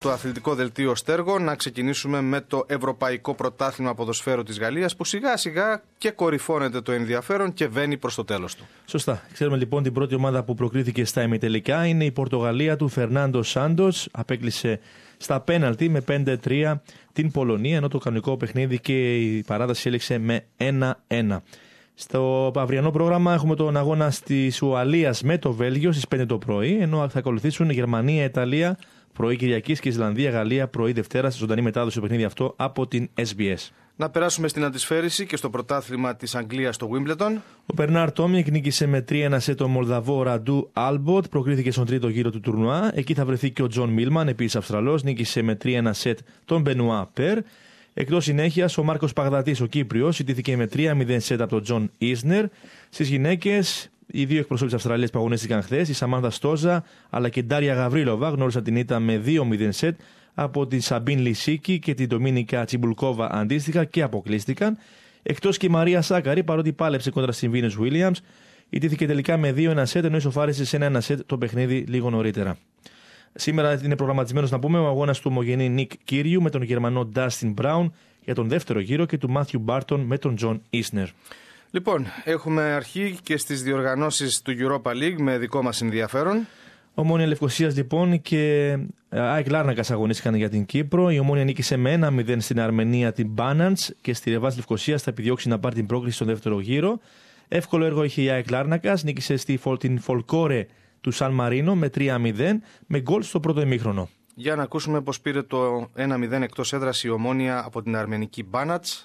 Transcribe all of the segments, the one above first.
Το αθλητικό δελτίο Στέργο, να ξεκινήσουμε με το Ευρωπαϊκό Πρωτάθλημα Ποδοσφαίρου της Γαλλίας, που σιγά σιγά και κορυφώνεται το ενδιαφέρον και βαίνει προς το τέλος του. Σωστά. Ξέρουμε λοιπόν την πρώτη ομάδα που προκρίθηκε στα ημιτελικά είναι η Πορτογαλία του Φερνάντο Σάντος. Απέκλεισε στα πέναλτι με 5-3 την Πολωνία, ενώ το κανονικό παιχνίδι και η παράταση έληξε με 1-1. Στο αυριανό πρόγραμμα έχουμε τον αγώνα της Ουαλίας με το Βέλγιο στις 5 το πρωί, ενώ θα ακολουθήσουν η Γερμανία, Ιταλία πρωί Κυριακής και Ισλανδία, Γαλλία πρωί Δευτέρα, ζωντανή μετάδοση του παιχνίδι αυτό από την SBS. Να περάσουμε στην αντισφαίριση και στο πρωτάθλημα της Αγγλίας στο Wimbledon. Ο Μπερνάρ Τόμικ νίκησε με 3-1 σε τον Μολδαβό Ραντού Άλμποτ, προκρίθηκε στον τρίτο γύρο του τουρνουά. Εκεί θα βρεθεί και ο Τζον Μίλμαν, επίσης Αυστραλός, νίκησε με 3-1 σετ τον Μπενουά Περ. Εκτός συνέχειας, ο Μάρκος Παγδατής, ο Κύπριος, ιτήθηκε με 3-0 σετ από τον Τζον Ίσνερ. Στις γυναίκες, οι δύο εκπροσώποι της Αυστραλίας που αγωνίστηκαν χθες, η Σαμάνθα Στόζα αλλά και η Ντάρια Γαβρίλοβα, γνώρισαν την ήττα με 2-0 σετ από τη Σαμπίν Λισίκη και την Ντομίνικα Τσιμπουλκόβα αντίστοιχα και αποκλείστηκαν. Εκτός και η Μαρία Σάκαρη, παρότι πάλεψε κόντρα στην Βίνες Βίλιαμς, ιτήθηκε τελικά με 2-1 σετ, ενώ ισοφάρισε σε 1 σετ το παιχνίδι λίγο νωρίτερα. Σήμερα είναι προγραμματισμένος, να πούμε, ο αγώνας του ομογενή Νικ Κύριου με τον Γερμανό Ντάστιν Μπράουν για τον δεύτερο γύρο και του Μάθιου Μπάρτον με τον Τζον Ίσνερ. Λοιπόν, έχουμε αρχή και στις διοργανώσεις του Europa League με δικό μας ενδιαφέρον. Ομόνια Λευκωσίας λοιπόν και ΑΕΚ Λάρνακας αγωνίστηκαν για την Κύπρο. Η Ομόνια νίκησε με 1-0 στην Αρμενία την Μπάναντς και στη Ρεβάς Λευκωσίας θα επιδιώξει να πάρει την πρόκριση στον δεύτερο γύρο. Εύκολο έργο είχε η ΑΕΚ Λάρνακας, νίκησε την Φολκόρε του Σαν Μαρίνο με 3-0 με γκολ στο πρώτο ημίχρονο. Για να ακούσουμε πώς πήρε το 1-0 εκτός έδρας η Ομόνια από την αρμενική Μπάνατς.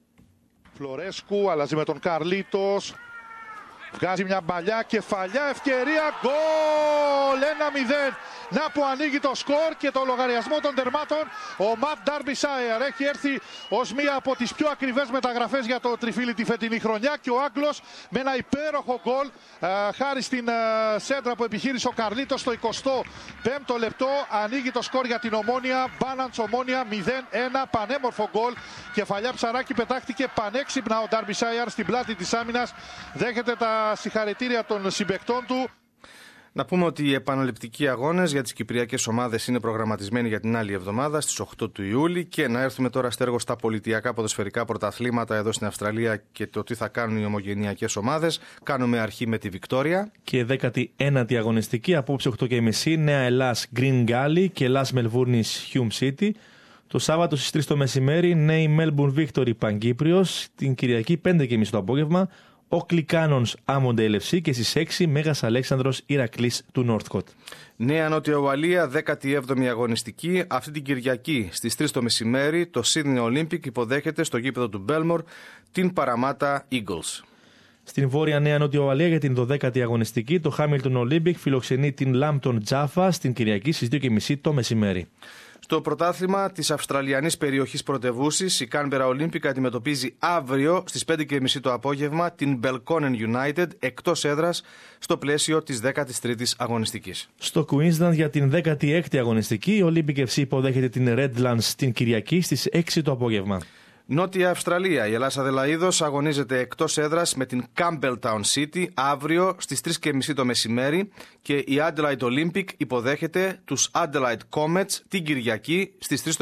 Φλωρέσκου αλλάζει με τον Καρλίτος. Βγάζει μια μπαλιά, κεφαλιά, ευκαιρία, γκολ! 1-0. Να που ανοίγει το σκορ και το λογαριασμό των τερμάτων. Ο Ματ Ντάρμπισάιερ έχει έρθει ως μία από τις πιο ακριβές μεταγραφές για το τριφύλι τη φετινή χρονιά και ο Άγγλος με ένα υπέροχο γκολ χάρη στην σέντρα που επιχείρησε ο Καρλίτος στο 25ο λεπτό. Ανοίγει το σκορ για την Ομόνια. Μπάναντς Ομόνια 0-1. Πανέμορφο γκολ. Κεφαλιά ψαράκι, πετάχτηκε πανέξυπνα ο Ντάρμπισάιερ στην πλάτη της άμυνας. Δέχεται τα συγχαρητήρια των συμπαικτών του. Να πούμε ότι οι επαναληπτικοί αγώνες για τις κυπριακές ομάδες είναι προγραμματισμένοι για την άλλη εβδομάδα στις 8 του Ιούλη. Και να έρθουμε τώρα, Στέργο, στα πολιτιακά ποδοσφαιρικά πρωταθλήματα εδώ στην Αυστραλία και το τι θα κάνουν οι ομογενειακές ομάδες. Κάνουμε αρχή με τη Βικτόρια. Και 19η αγωνιστική απόψε 8.30 Νέα Ελλάς Green Gully και Ελλάς Μελβούρνης Hume City. Το Σάββατο στις 3 το μεσημέρι Νέη Melbourne Victory Παγκύπριος. Την Κυριακή 5.30 το απόγευμα Oakley Cannons Άμοντε LFC και στις 6 Μέγας Αλέξανδρος Ηρακλής του Northcote. Νέα Νότια Ουαλία, 17η αγωνιστική. Αυτή την Κυριακή στις 3 το μεσημέρι το Sydney Olympic υποδέχεται στο γήπεδο του Belmore την Parramatta Eagles. Στην Βόρεια Νέα Νότια Ουαλία για την 12η αγωνιστική το Hamilton Olympic φιλοξενεί την Lambton Jaffa στην Κυριακή στις 2.30 το μεσημέρι. Στο πρωτάθλημα της Αυστραλιανής περιοχής πρωτευούσης, η Canberra Olympic αντιμετωπίζει αύριο στις 5.30 το απόγευμα την Belconnen United εκτός έδρας στο πλαίσιο της 13ης αγωνιστικής. Στο Queensland για την 16η αγωνιστική, η Olympic FC υποδέχεται την Redlands την Κυριακή στις 6 το απόγευμα. Νότια Αυστραλία, η Ελλάς Αδελαΐδος αγωνίζεται εκτός έδρας με την Campbelltown City αύριο στις 3.30 το μεσημέρι και η Adelaide Olympic υποδέχεται τους Adelaide Comets την Κυριακή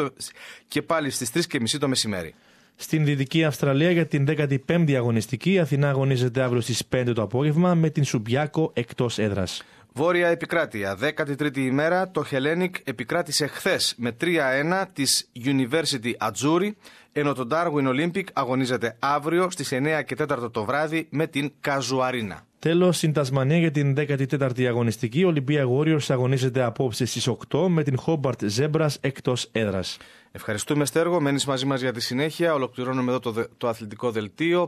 και πάλι στις 3.30 το μεσημέρι. Στην Δυτική Αυστραλία για την 15η αγωνιστική, η Αθηνά αγωνίζεται αύριο στις 5 το απόγευμα με την Σουμπιάκο εκτός έδρας. Βόρεια επικράτεια, 13η ημέρα, το Hellenic επικράτησε χθες με 3-1 της University Azzurri, ενώ το Darwin Olympic αγωνίζεται αύριο στις 9 και 4 το βράδυ με την Καζουαρίνα. Τέλος, στην Τασμανία για την 14η αγωνιστική, ο Olympia Warriors αγωνίζεται απόψε στις 8 με την Hobart Zebras εκτός έδρας. Ευχαριστούμε, Στέργο. Μένεις μαζί μας για τη συνέχεια. Ολοκληρώνουμε εδώ το αθλητικό δελτίο.